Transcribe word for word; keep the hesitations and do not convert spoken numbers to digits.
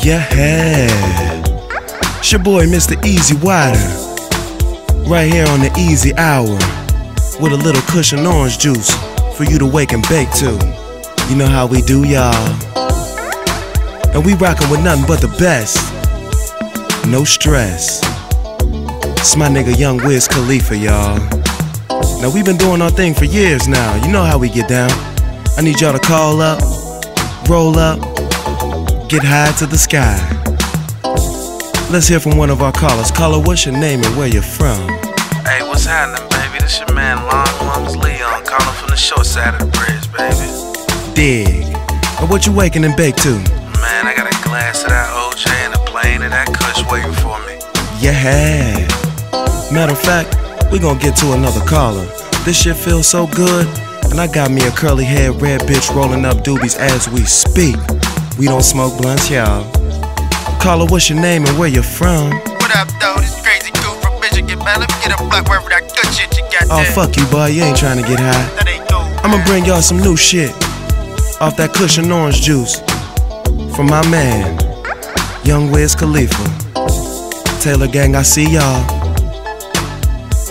Yeah, it's your boy Mister Easy Wider, right here on the Easy Hour, with a little cushion orange juice for you to wake and bake to. You know how we do, y'all. And we rockin' with nothing but the best. No stress. It's my nigga Young Wiz Khalifa, y'all. Now we been doing our thing for years now. You know how we get down. I need y'all to call up, roll up, get high to the sky. Let's hear from one of our callers. Caller, what's your name and where you from? Hey, what's happening, baby? This your man Long Lungs Leon, calling from the short side of the bridge, baby. Dig. And what you waking and bake to? Man, I got a glass of that O J and a plane of that Kush waiting for me. Yeah. Matter of fact, we gonna get to another caller. This shit feels so good, and I got me a curly haired red bitch rolling up doobies as we speak. We don't smoke blunts, y'all. Caller, what's your name and where you from? What up, though? This crazy dude from Michigan, man. Let me get a black wherever that good shit you got Oh, there. fuck you, boy. You ain't trying to get high. That ain't cool. I'ma bring y'all some new shit off that cushion orange juice from my man, Young Wiz Khalifa. Taylor Gang, I see y'all.